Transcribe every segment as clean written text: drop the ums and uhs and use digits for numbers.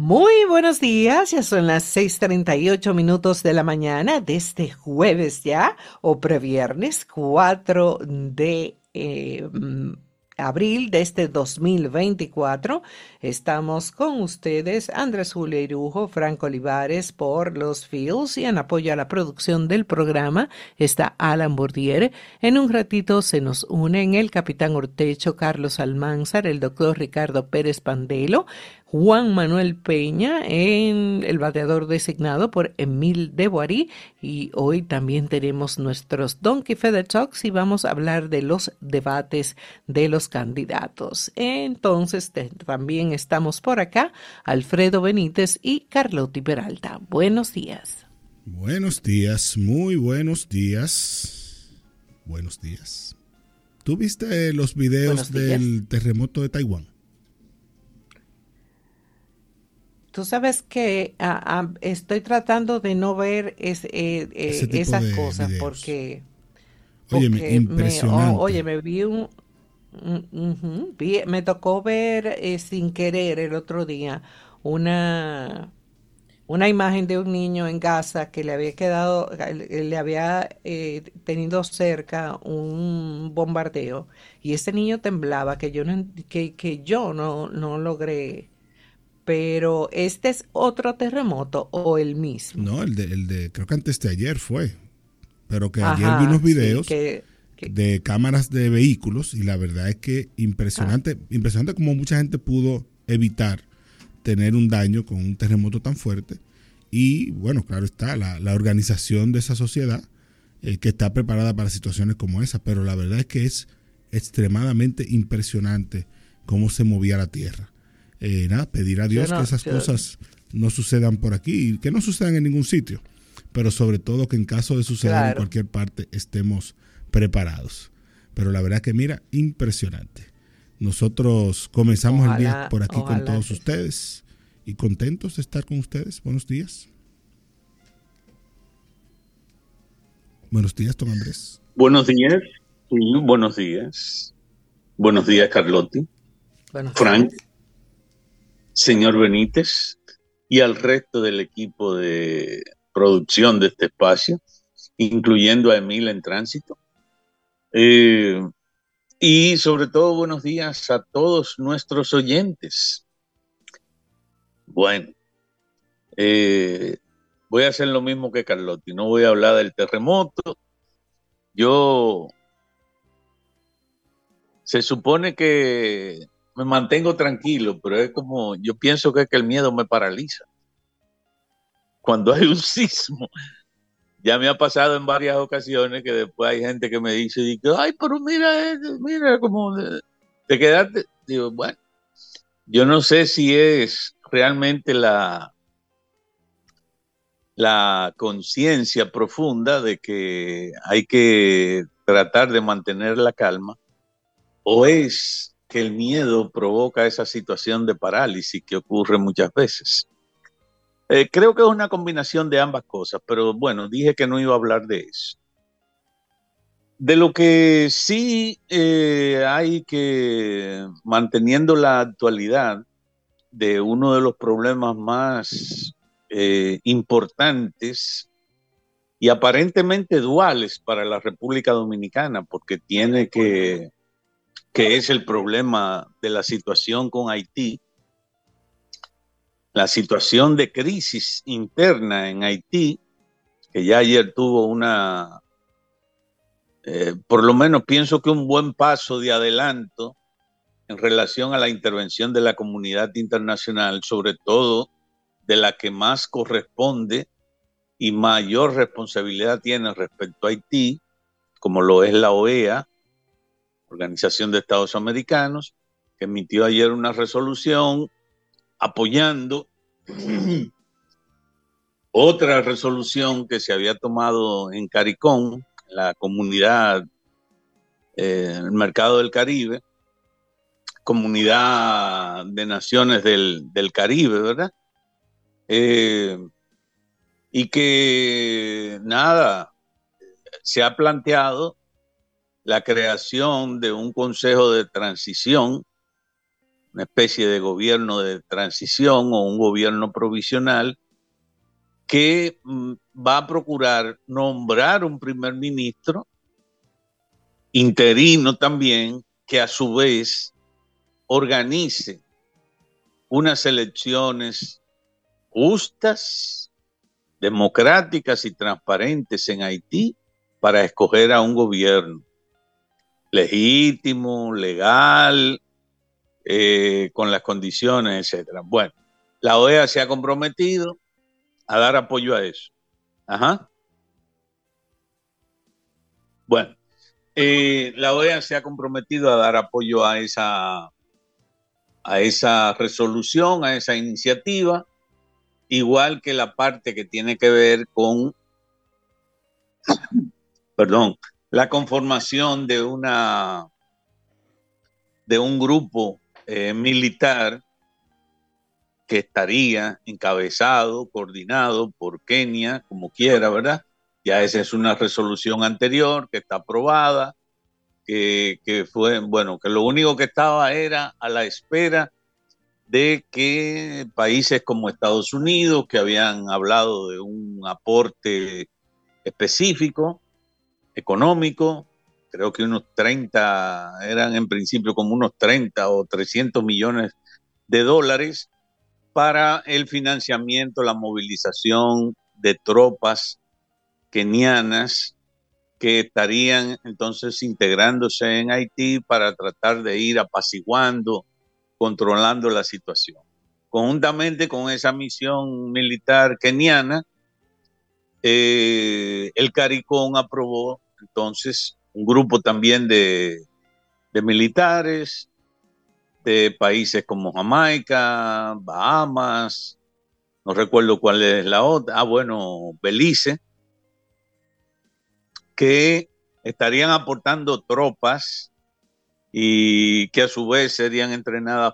Muy buenos días, ya son las 6:38 de la mañana de este jueves ya, o previernes 4 de abril de este 2024. Estamos con ustedes, Andrés Julio Irujo, Franco Olivares por los Fields, y en apoyo a la producción del programa está Alan Bourdier. En un ratito se nos unen el capitán Ortecho, Carlos Almanzar, el doctor Ricardo Pérez Pandelo, Juan Manuel Peña, en el bateador designado por Emil de Boirí, y hoy también tenemos nuestros Donkey Feather Talks y vamos a hablar de los debates de los candidatos. Entonces también estamos por acá Alfredo Benítez y Carlotti Peralta. Buenos días. Buenos días, muy buenos días. Buenos días. ¿Tú viste los videos del terremoto de Taiwán? Tú sabes que estoy tratando de no ver esas cosas videos. porque Óyeme, impresionante. me vi me tocó ver sin querer el otro día una imagen de un niño en Gaza que le había quedado, le había tenido cerca un bombardeo, y ese niño temblaba que yo no logré. Pero ¿este es otro terremoto o el mismo? No, el de creo que antes de ayer fue. Pero que ayer vi Ajá, unos sí, videos de cámaras de vehículos y la verdad es que impresionante como mucha gente pudo evitar tener un daño con un terremoto tan fuerte. Y bueno, claro está, la organización de esa sociedad que está preparada para situaciones como esa. Pero la verdad es que es extremadamente impresionante cómo se movía la tierra. Pedir a Dios que esas cosas no sucedan por aquí y que no sucedan en ningún sitio, pero sobre todo que en caso de suceder en cualquier parte estemos preparados. Pero la verdad que mira, impresionante. Nosotros comenzamos el día por aquí con todos ustedes y contentos de estar con ustedes. Buenos días. Buenos días, don Andrés. Buenos días. Sí, buenos días. Buenos días, Carlotti. Buenos Frank. días. Señor Benítez y al resto del equipo de producción de este espacio, incluyendo a Emil en tránsito. Y sobre todo, buenos días a todos nuestros oyentes. Bueno, voy a hacer lo mismo que Carlotti, no voy a hablar del terremoto. Se supone que me mantengo tranquilo, pero es como, yo pienso que es que el miedo me paraliza. Cuando hay un sismo, ya me ha pasado en varias ocasiones que después hay gente que me dice, ay, pero mira cómo te quedaste. Digo, bueno, yo no sé si es realmente la conciencia profunda de que hay que tratar de mantener la calma, o es que el miedo provoca esa situación de parálisis que ocurre muchas veces. Creo que es una combinación de ambas cosas, pero bueno, dije que no iba a hablar de eso. De lo que sí hay que, manteniendo la actualidad de uno de los problemas más importantes y aparentemente duales para la República Dominicana, porque que es el problema de la situación con Haití, la situación de crisis interna en Haití, que ya ayer tuvo por lo menos pienso que un buen paso de adelanto en relación a la intervención de la comunidad internacional, sobre todo de la que más corresponde y mayor responsabilidad tiene respecto a Haití, como lo es la OEA, Organización de Estados Americanos, que emitió ayer una resolución apoyando otra resolución que se había tomado en CARICOM, la comunidad, el mercado del Caribe, comunidad de naciones del Caribe, ¿verdad? Y que nada, se ha planteado la creación de un consejo de transición una especie de gobierno de transición o un gobierno provisional que va a procurar nombrar un primer ministro interino también, que a su vez organice unas elecciones justas, democráticas y transparentes en Haití para escoger a un gobierno legítimo, legal, con las condiciones, etcétera. Bueno, la OEA se ha comprometido a dar apoyo a eso. Ajá. Bueno, la OEA se ha comprometido a dar apoyo a esa resolución, a esa iniciativa, igual que la parte que tiene que ver con, perdón, la conformación de un grupo militar que estaría encabezado, coordinado por Kenia, como quiera, ¿verdad? Ya esa es una resolución anterior que está aprobada, que fue, bueno, que lo único que estaba era a la espera de que países como Estados Unidos, que habían hablado de un aporte específico, económico, creo que unos 30, eran en principio como unos 30 o 300 millones de dólares para el financiamiento, la movilización de tropas kenianas que estarían entonces integrándose en Haití para tratar de ir apaciguando, controlando la situación. Conjuntamente con esa misión militar keniana, el CARICOM aprobó entonces un grupo también de militares de países como Jamaica, Bahamas, no recuerdo cuál es la otra, bueno, Belice, que estarían aportando tropas y que a su vez serían entrenadas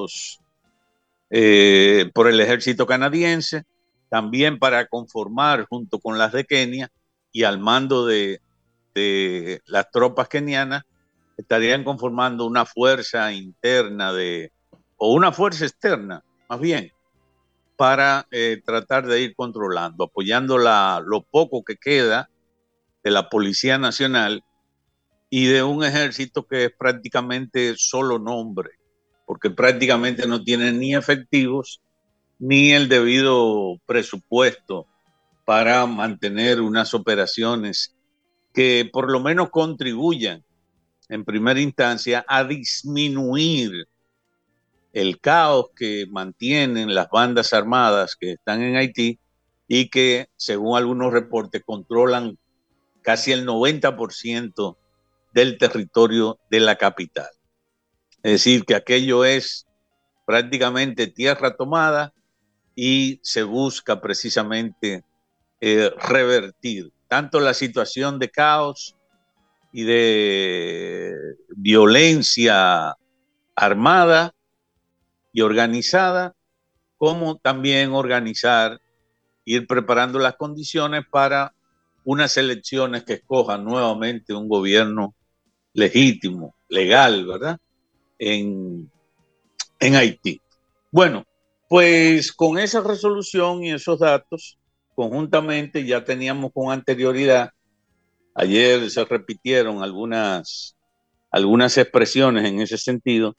por el ejército canadiense, también para conformar junto con las de Kenia y al mando de las tropas kenianas, estarían conformando una fuerza interna o una fuerza externa, más bien, para tratar de ir controlando, apoyando lo poco que queda de la Policía Nacional y de un ejército que es prácticamente solo nombre, porque prácticamente no tiene ni efectivos ni el debido presupuesto para mantener unas operaciones que por lo menos contribuyan en primera instancia a disminuir el caos que mantienen las bandas armadas que están en Haití y que, según algunos reportes, controlan casi el 90% del territorio de la capital. Es decir, que aquello es prácticamente tierra tomada y se busca precisamente revertir tanto la situación de caos y de violencia armada y organizada, como también organizar, ir preparando las condiciones para unas elecciones que escojan nuevamente un gobierno legítimo, legal, ¿verdad? En Haití. Bueno, pues con esa resolución y esos datos, conjuntamente ya teníamos con anterioridad, ayer se repitieron algunas expresiones en ese sentido,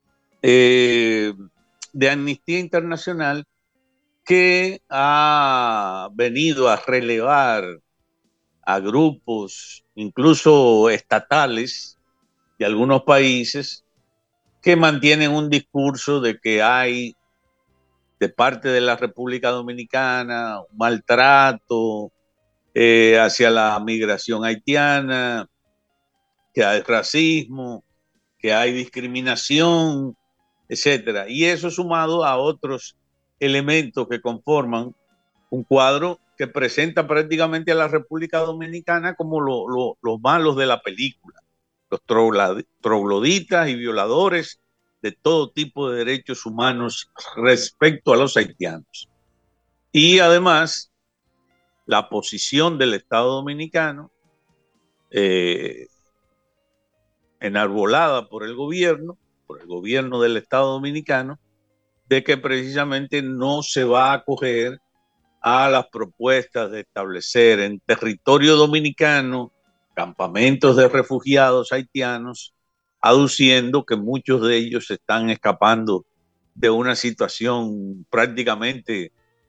de Amnistía Internacional, que ha venido a relevar a grupos, incluso estatales, de algunos países que mantienen un discurso de que hay de parte de la República Dominicana un maltrato hacia la migración haitiana, que hay racismo, que hay discriminación, etcétera. Y eso sumado a otros elementos que conforman un cuadro que presenta prácticamente a la República Dominicana como los malos de la película, los trogloditas y violadores de todo tipo de derechos humanos respecto a los haitianos. Y además, la posición del Estado Dominicano, enarbolada por el gobierno, por el gobierno del Estado Dominicano de que precisamente no se va a acoger a las propuestas de establecer en territorio dominicano campamentos de refugiados haitianos, aduciendo que muchos de ellos están escapando de una situación prácticamente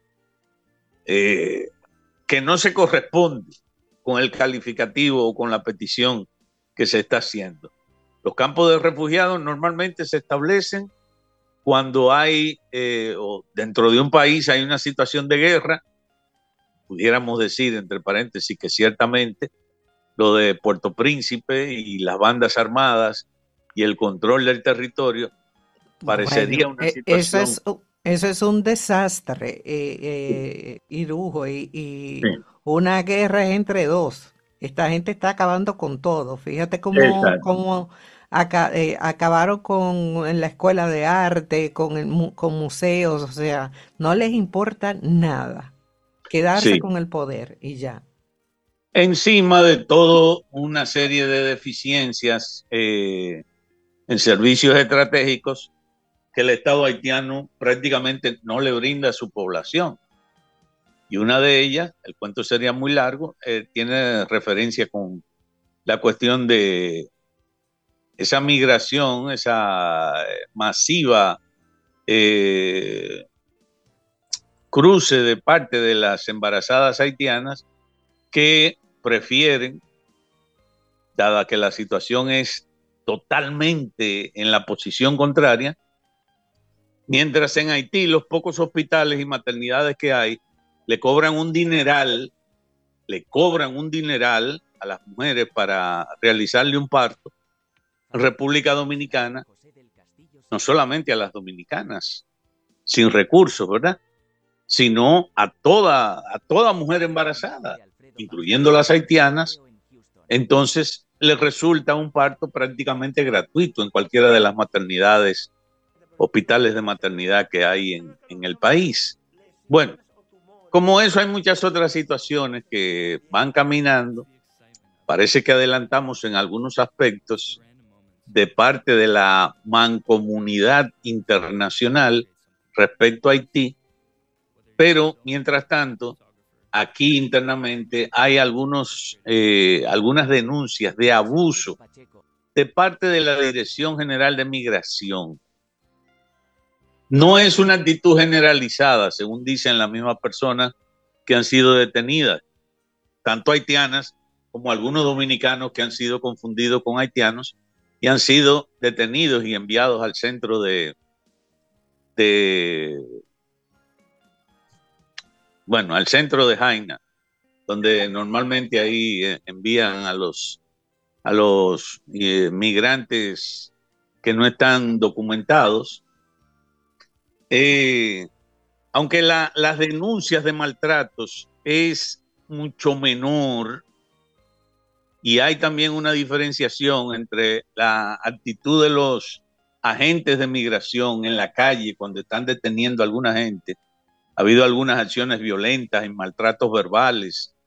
que no se corresponde con el calificativo o con la petición que se está haciendo. Los campos de refugiados normalmente se establecen cuando hay, o dentro de un país hay una situación de guerra. Pudiéramos decir, entre paréntesis, que ciertamente lo de Puerto Príncipe y las bandas armadas y el control del territorio parecería una situación. Eso es un desastre, Irujo, y Sí, una guerra es entre dos. Esta gente está acabando con todo. Fíjate exacto. cómo acabaron en la escuela de arte, con museos, o sea, no les importa nada. Quedarse Sí. con el poder y ya. Encima de todo, una serie de deficiencias en servicios estratégicos que el Estado haitiano prácticamente no le brinda a su población. Y una de ellas, el cuento sería muy largo, tiene referencia con la cuestión de esa migración, esa masiva cruce de parte de las embarazadas haitianas que prefieren, dada que la situación es totalmente en la posición contraria, mientras en Haití los pocos hospitales y maternidades que hay le cobran un dineral a las mujeres para realizarle un parto. En República Dominicana, no solamente a las dominicanas sin recursos, ¿verdad? Sino a toda mujer embarazada, incluyendo las haitianas, entonces les resulta un parto prácticamente gratuito en cualquiera de las maternidades, hospitales de maternidad que hay en el país. Bueno, como eso hay muchas otras situaciones que van caminando. Parece que adelantamos en algunos aspectos de parte de la mancomunidad internacional respecto a Haití, pero mientras tanto, aquí internamente hay algunas denuncias de abuso de parte de la Dirección General de Migración. No es una actitud generalizada, según dicen las mismas personas que han sido detenidas, tanto haitianas como algunos dominicanos que han sido confundidos con haitianos y han sido detenidos y enviados al centro al centro de Jaina, donde normalmente ahí envían a los migrantes que no están documentados. Aunque las denuncias de maltratos es mucho menor y hay también una diferenciación entre la actitud de los agentes de migración en la calle cuando están deteniendo a alguna gente. Ha habido algunas acciones violentas y maltratos verbales,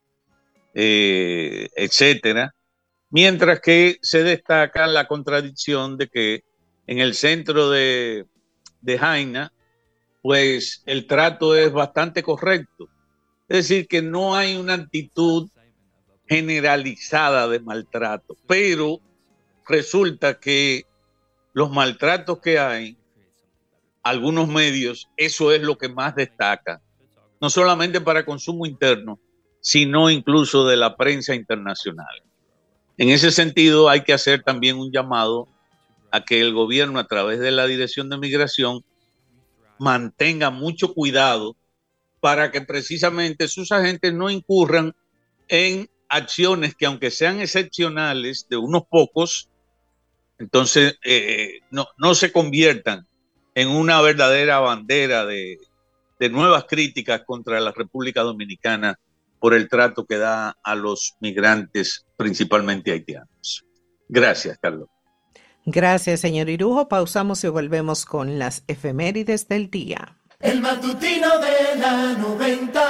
etcétera, mientras que se destaca la contradicción de que en el centro de Jaina, pues el trato es bastante correcto. Es decir, que no hay una actitud generalizada de maltrato, pero resulta que los maltratos que hay, algunos medios, eso es lo que más destaca, no solamente para consumo interno, sino incluso de la prensa internacional. En ese sentido, hay que hacer también un llamado a que el gobierno, a través de la Dirección de Migración, mantenga mucho cuidado para que precisamente sus agentes no incurran en acciones que, aunque sean excepcionales de unos pocos, entonces no se conviertan en una verdadera bandera de nuevas críticas contra la República Dominicana por el trato que da a los migrantes, principalmente haitianos. Gracias, Carlos. Gracias, señor Irujo. Pausamos y volvemos con las efemérides del día. El matutino de la 90.